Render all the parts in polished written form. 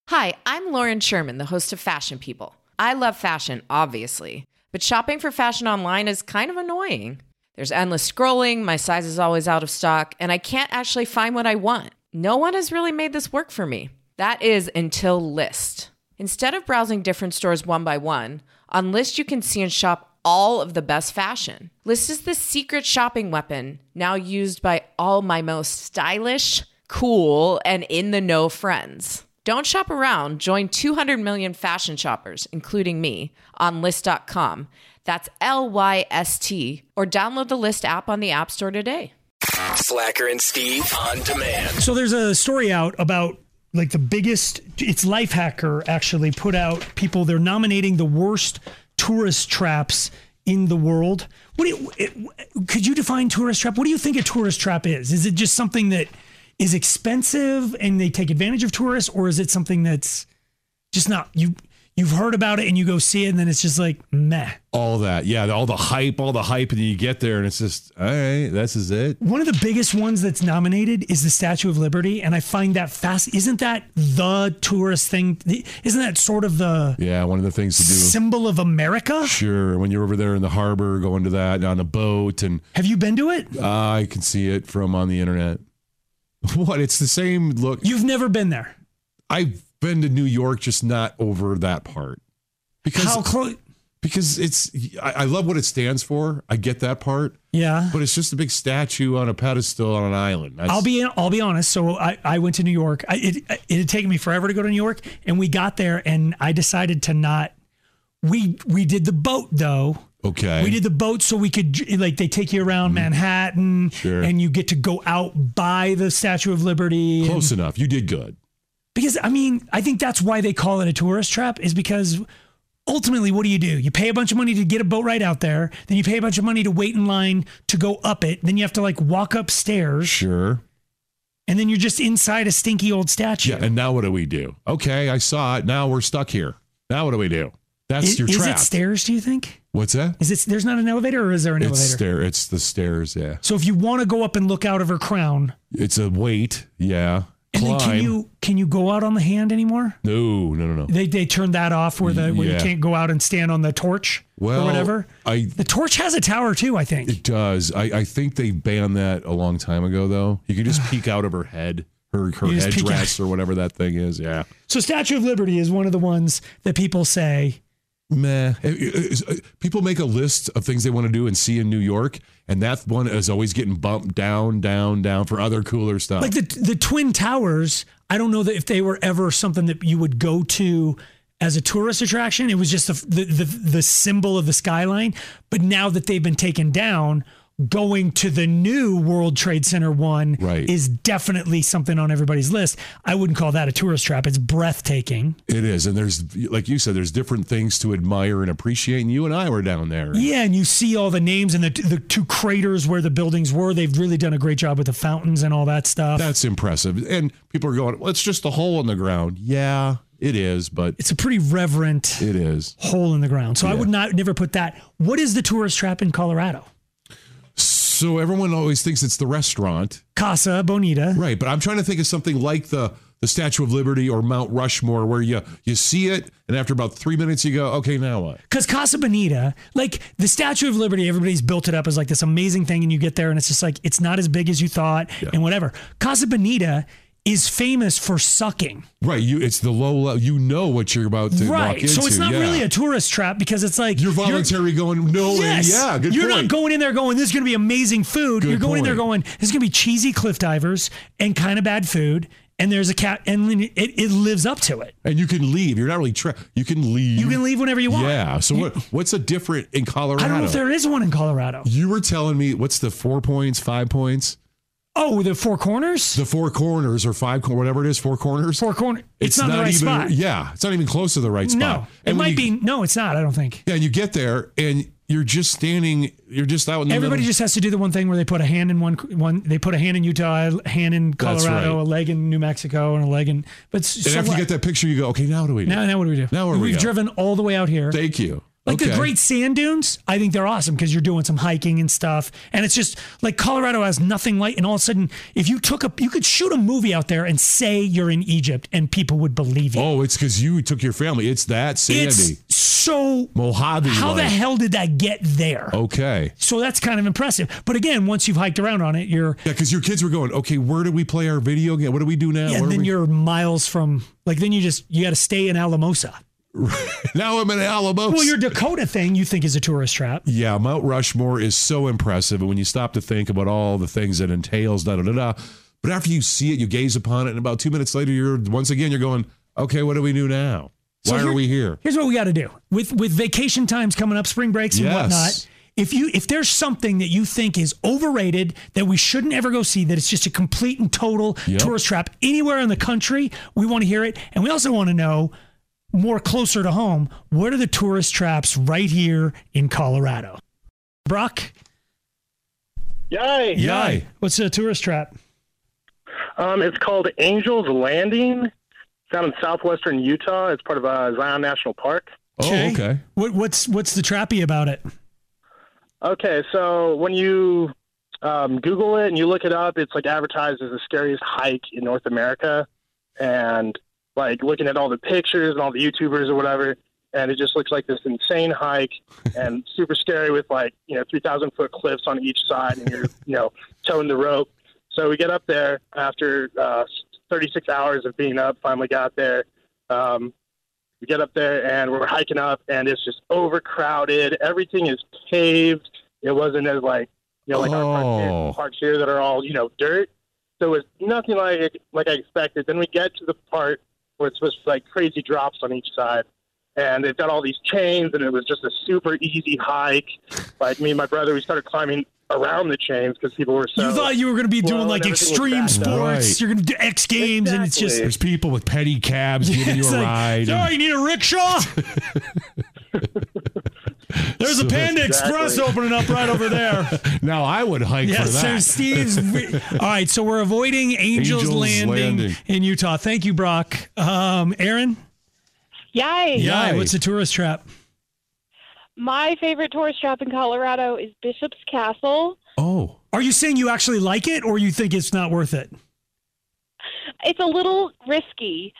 Hi, I'm Lauren Sherman, the host of Fashion People. I love fashion, obviously, but shopping for fashion online is kind of annoying. There's endless scrolling, my size is always out of stock, and I can't actually find what I want. No one has really made this work for me. That is until Lyst. Instead of browsing different stores one by one, on Lyst you can see and shop all of the best fashion. Lyst is the secret shopping weapon, now used by all my most stylish, cool, and in-the-know friends. Don't shop around. Join 200 million fashion shoppers, including me, on Lyst.com. That's Lyst, or download the Lyst app on the App Store today. Slacker and Steve on demand. So there's a story out about like the biggest, it's Lifehacker actually put out people, they're nominating the worst tourist traps in the world. Could you define tourist trap? What do you think a tourist trap is? Is it just something that is expensive and they take advantage of tourists, or is it something that's just not, you've heard about it and you go see it and then it's just like meh? All that. Yeah, all the hype, and then you get there and it's just, all right, this is it. One of the biggest ones that's nominated is the Statue of Liberty, and I find that fast. Isn't that the tourist thing? Isn't that sort of the one of the things to do? Symbol of America? Sure. When you're over there in the harbor, going to that on a boat. And have you been to it? I can see it from on the internet. What? It's the same look. You've never been there? I've been to New York, just not over that part. Because how close? Because I love what it stands for. I get that part. Yeah. But it's just a big statue on a pedestal on an island. I'll be honest. So I went to New York. It had taken me forever to go to New York, and we got there, and I decided to not. We did the boat though. Okay. We did the boat so we could, like, they take you around Manhattan, sure, and you get to go out by the Statue of Liberty. Close enough. You did good. Because, I mean, I think that's why they call it a tourist trap, is because ultimately, what do? You pay a bunch of money to get a boat ride out there, then you pay a bunch of money to wait in line to go up it, then you have to, like, walk upstairs. Sure. And then you're just inside a stinky old statue. Yeah, and now what do we do? Okay, I saw it. Now we're stuck here. Now what do we do? That's your trap. Is it stairs, do you think? What's that? There's not an elevator, or is there an elevator? It's the stairs, yeah. So if you want to go up and look out of her crown. It's a wait, yeah. And then can you go out on the hand anymore? No. They turned that off where you can't go out and stand on the torch or whatever. The torch has a tower too, I think. It does. I think they banned that a long time ago, though. You can just peek out of her head, her headdress or whatever that thing is, yeah. So Statue of Liberty is one of the ones that people say, meh. People make a list of things they want to do and see in New York, and that one is always getting bumped down for other cooler stuff. Like the Twin Towers, I don't know that if they were ever something that you would go to as a tourist attraction. It was just the symbol of the skyline. But now that they've been taken down, going to the new World Trade Center one is definitely something on everybody's list. I wouldn't call that a tourist trap. It's breathtaking. It is. And there's, like you said, there's different things to admire and appreciate. And you and I were down there. Yeah. And you see all the names and the two craters where the buildings were. They've really done a great job with the fountains and all that stuff. That's impressive. And people are going, well, it's just a hole in the ground. Yeah, it is. But it's a pretty reverent hole in the ground. So I would never put that. What is the tourist trap in Colorado? So everyone always thinks it's the restaurant. Casa Bonita. Right, but I'm trying to think of something like the Statue of Liberty or Mount Rushmore, where you see it, and after about 3 minutes you go, okay, now what? Because Casa Bonita, like the Statue of Liberty, everybody's built it up as like this amazing thing, and you get there and it's just like, it's not as big as you thought and whatever. Casa Bonita is famous for sucking. Right. It's the low level. You know what you're about to walk into. So it's not really a tourist trap, because it's like you're voluntarily going, no, yes, yeah, good you're point. Not going in there going, this is going to be amazing food. You're going in there going, this is going to be cheesy cliff divers and kind of bad food. And there's a cat, and it lives up to it. And you can leave. You're not really trapped. You can leave. You can leave whenever you want. Yeah. So what's a different in Colorado? I don't know if there is one in Colorado. You were telling me, what's the 4 points, 5 points? Oh, the Four Corners? The Four Corners or whatever it is, Four Corners. Four Corners. It's not the right spot. Yeah, it's not even close to the right spot. No, it might be. No, it's not, I don't think. Yeah, and you get there and you're just standing, you're just out in the Everybody middle. just has to do the one thing where they put a hand in one. They put a hand in Utah, a hand in Colorado, a leg in New Mexico, and a leg in. But and after you get that picture, you go, okay, now what do we do? Now what do we do? Now where We've driven all the way out here. Thank you. Like the Okay. Great Sand Dunes, I think they're awesome because you're doing some hiking and stuff. And it's just like Colorado has nothing like, and all of a sudden, if you you could shoot a movie out there and say you're in Egypt and people would believe you. Oh, it's because you took your family. It's that sandy. It's so, Mojave. how the like. hell did that get there? Okay. So that's kind of impressive. But again, once you've hiked around on it, you're, Yeah, because your kids were going, okay, where do we play our video game? What do we do now? yeah, Where and do then we- you're miles from, like, then you got to stay in Alamosa. Now I'm in Alamos. Well, your Dakota thing you think is a tourist trap. Yeah, Mount Rushmore is so impressive. And when you stop to think about all the things that entails, da-da-da-da. But after you see it, you gaze upon it, and about 2 minutes later, you're going, okay, what do we do now? So Why are we here? Here's what we got to do with vacation times coming up, spring breaks and Yes. whatnot. If there's something that you think is overrated that we shouldn't ever go see, that it's just a complete and total Yep. tourist trap anywhere in the country, we want to hear it, and we also want to know more closer to home. What are the tourist traps right here in Colorado? Brock, Yay! Yay. what's a tourist trap? It's called Angels Landing. It's down in southwestern Utah. It's part of Zion National Park. Oh, okay. What's the trappy about it? Okay, so when you Google it and you look it up, it's like advertised as the scariest hike in North America. And like looking at all the pictures and all the YouTubers or whatever, and it just looks like this insane hike and super scary with 3,000 foot cliffs on each side, and you're towing the rope. So we get up there after 36 hours of being up. Finally got there. We get up there and we're hiking up, and it's just overcrowded. Everything is paved. It wasn't as like our parks here that are all dirt. So it was nothing like I expected. Then we get to the part where it's supposed to be like crazy drops on each side, and they've got all these chains, and it was just a super easy hike. Like me and my brother, we started climbing around the chains because people were so. You thought you were going to be doing slow like and everything was extreme backed up. sports. Right. You're going to do X Games, and it's just. Exactly. There's people with petty cabs giving you It's a like, ride. "Oh, you need a rickshaw? There's a Panda Express opening up right over there. Now I would hike for Yes, that. so Steve's. All right, so we're avoiding Angels Landing in Utah. Thank you, Brock. Aaron? Yay! Yeah, Yay. what's the tourist trap? My favorite tourist trap in Colorado is Bishop's Castle. Oh, Are you saying you actually like it, or you think it's not worth it? It's a little risky.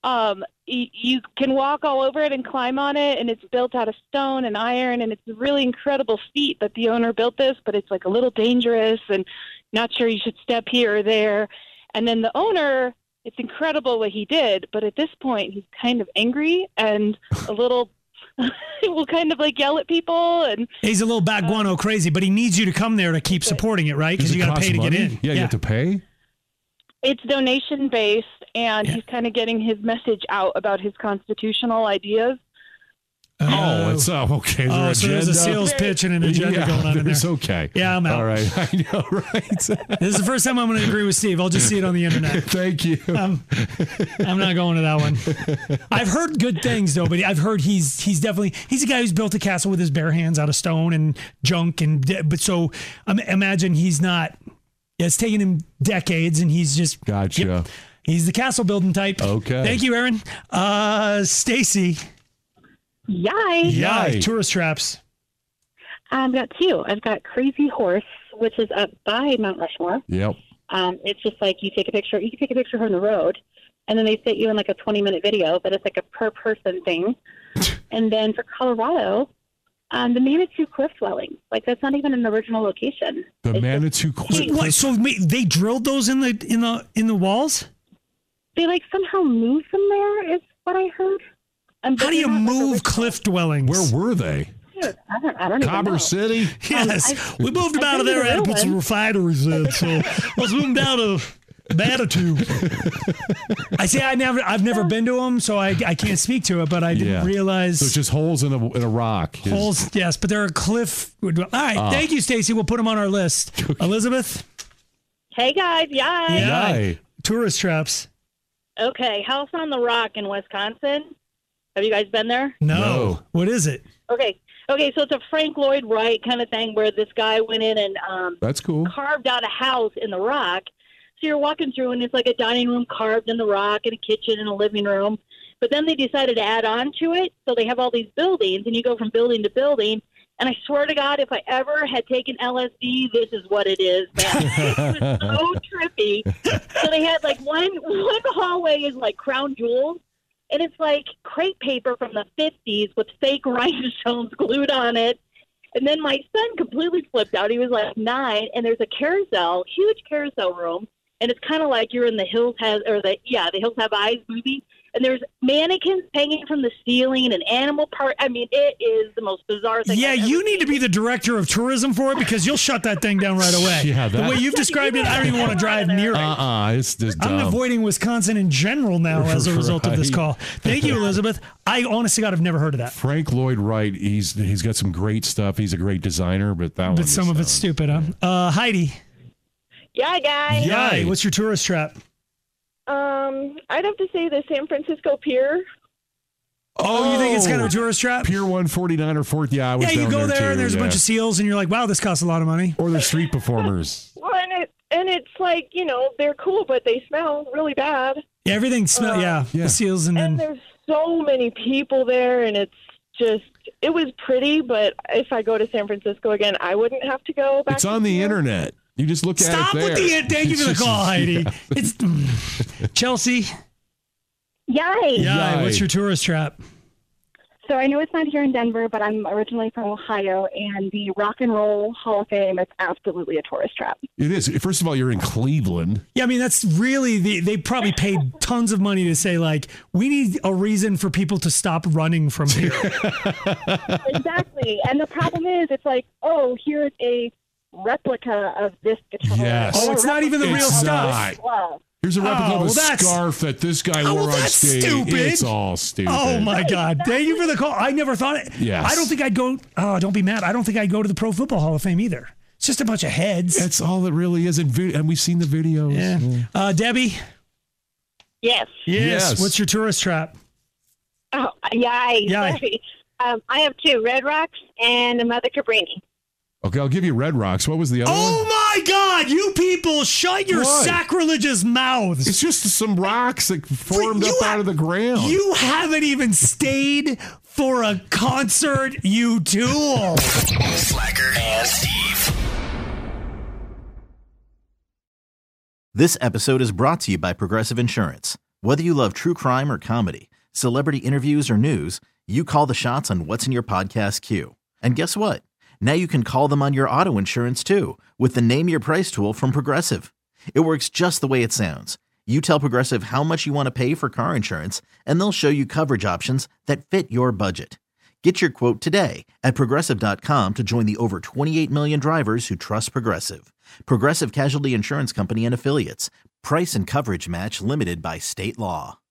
You can walk all over it and climb on it, and it's built out of stone and iron, and it's a really incredible feat that the owner built this, but it's like a little dangerous and not sure you should step here or there. And then the owner, it's incredible what he did, but at this point he's kind of angry and a little will kind of like yell at people, and He's a little bat guano crazy, but he needs you to come there to keep supporting it, right? Because does you it got to cost pay to get money? in. Yeah, you have to pay. it's donation based, and Yeah. he's kind of getting his message out about his constitutional ideas. Oh, it's okay. Is there Oh, so there's a agenda? sales pitch and an agenda yeah, going on in there's there. okay. Yeah, I'm out. All right. I know, right? This is the first time I'm going to agree with Steve. I'll just see it on the internet. Thank you. I'm not going to that one. I've heard good things though, but I've heard he's definitely a guy who's built a castle with his bare hands out of stone and junk, but so imagine he's not. Yeah, it's taken him decades, and he's just Gotcha. Yep, he's the castle building type. Okay. Thank you, Aaron. Stacy. Yay! Yeah, Yay. tourist traps. I've got two. I've got Crazy Horse, which is up by Mount Rushmore. Yep. It's just like you take a picture. You can take a picture from the road, and then they fit you in like a 20-minute video, but it's like a per-person thing. And then for Colorado, the Manitou Cliff Dwelling. Like that's not even an original location. The It's Manitou Cliff. What, so they drilled those in the walls? They like somehow moved them there, is what I heard. How do you move original. cliff dwellings? Where were they? I don't even Cobber know. City? Yes, we moved them I've out of been there to and the put some real refineries in. So let's move them down to Manitou. I say I've never been to them, so I can't speak to it. But I didn't Yeah. realize So it's just holes in a rock. holes. Yes, but there are cliff. All right, thank you, Stacy. We'll put them on our list. Elizabeth, Hey guys, yay! Yay. tourist traps. Okay, House on the Rock in Wisconsin. Have you guys been there? No. What is it? Okay, so it's a Frank Lloyd Wright kind of thing where this guy went in and That's cool. carved out a house in the rock. So you're walking through, and it's like a dining room carved in the rock, and a kitchen and a living room. But then they decided to add on to it. So they have all these buildings, and you go from building to building. And I swear to God, if I ever had taken LSD, this is what it is, man. It was so trippy. So they had like one hallway is like crown jewels, and it's like crepe paper from the 50s with fake rhinestones glued on it. And then my son completely flipped out. He was like 9, and there's a carousel, huge carousel room, and it's kind of like you're in the Hills Have Eyes movie. And there's mannequins hanging from the ceiling and animal part. I mean, it is the most bizarre thing. Yeah, you need to be the director of tourism for it because you'll shut that thing down right away. Yeah, the way you've described it, I don't even want to drive near it. It's just dumb. I'm avoiding Wisconsin in general now as a result of this call. Thank you, Elizabeth. I honestly, God, I've never heard of that. Frank Lloyd Wright, he's got some great stuff. He's a great designer, but some of it's stupid, huh? Heidi. Yeah, guys. Yeah. What's your tourist trap? I'd have to say the San Francisco Pier. Oh, you think it's kind of a tourist trap? Pier 149 or 4th. Yeah, I was you down go there too, and there's a bunch of seals, and you're like, wow, this costs a lot of money. Or they're street performers. Well, and it's like, you know, they're cool, but they smell really bad. Yeah, everything smells. The seals, and there's so many people there, and it was pretty. But if I go to San Francisco again, I wouldn't have to go back. It's on the internet. You just look at it there. Stop with the thank you for the call, Heidi. Yeah. It's Chelsea. Yay. What's your tourist trap? So I know it's not here in Denver, but I'm originally from Ohio, and the Rock and Roll Hall of Fame is absolutely a tourist trap. It is. First of all, you're in Cleveland. Yeah, I mean, that's really, they probably paid tons of money to say, like, we need a reason for people to stop running from here. Exactly. And the problem is, it's like, oh, here's a replica of this guitar. Yes. Oh, it's not even the real stuff. Here's a replica of a that's scarf that this guy wore on stage. Stupid. It's all stupid. Oh, my God. Thank you for the call. I never thought it. Yes. I don't think I'd go. Oh, don't be mad. I don't think I'd go to the Pro Football Hall of Fame either. It's just a bunch of heads. That's all it really is. And we've seen the videos. Yeah. Debbie? Yes. What's your tourist trap? Oh, yay. Sorry. I have 2, Red Rocks and Mother Cabrini. Okay, I'll give you Red Rocks. What was the other one? Oh, my God. You people, shut your sacrilegious mouths. It's just some rocks that formed up out of the ground. You haven't even stayed for a concert, you tool. Slacker and Steve. This episode is brought to you by Progressive Insurance. Whether you love true crime or comedy, celebrity interviews or news, you call the shots on what's in your podcast queue. And guess what? Now you can call them on your auto insurance too with the Name Your Price tool from Progressive. It works just the way it sounds. You tell Progressive how much you want to pay for car insurance, and they'll show you coverage options that fit your budget. Get your quote today at Progressive.com to join the over 28 million drivers who trust Progressive. Progressive Casualty Insurance Company and Affiliates. Price and coverage match limited by state law.